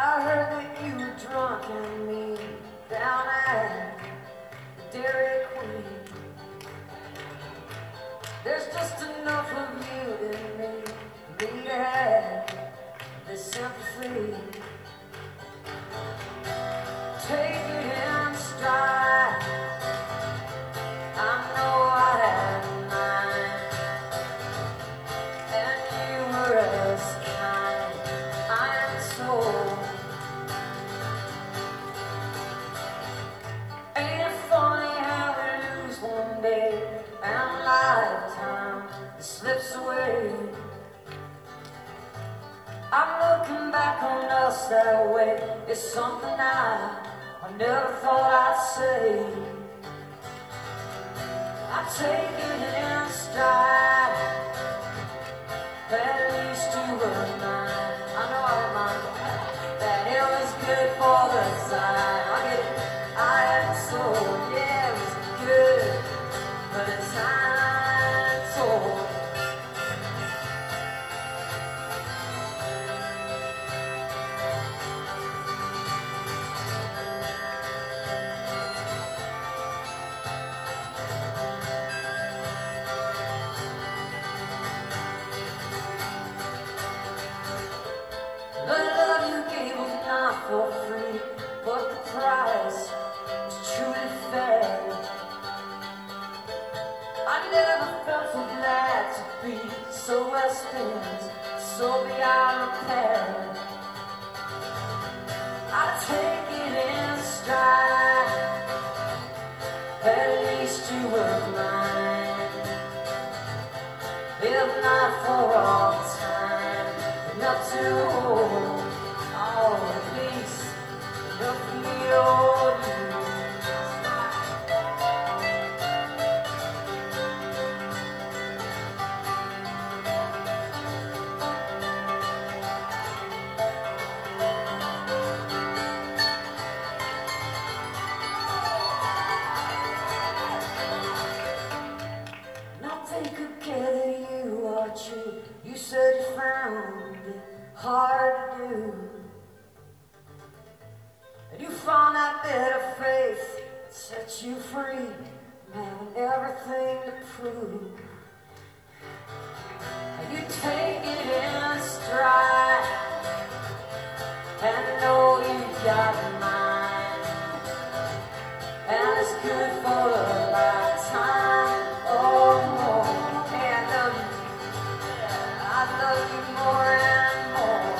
I heard that you were drunk and me down at the Dairy Queen. There's just enough of you in me to have this sympathy. Take it in stride. I know I had mine, and you were as kind. I am so. Ain't it funny how we lose one day and a lifetime it slips away? I'm looking back on us that way. It's something I never thought I'd say. I take it in stride. At least you were mine. I know I remind that it was good for the side. I get it. I am so, yeah, it was good for the time told. The love you gave was not for free, but the price was truly fair. I never felt so glad to be so well spent, so beyond repair. I take it in stride. At least you were mine. If not for all the time, enough to hold. Oh, at least enough for me to hold you. Nothing could care that you are true. You said you found it hard to do, and you found that better faith that set you free, having everything to prove. And you take it in stride, and know you got mine, and it's good for a lifetime. Oh, hey, I love you. Yeah, I love you more and more.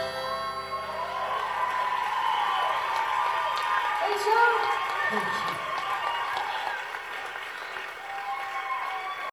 Hey, Joe. Thank you.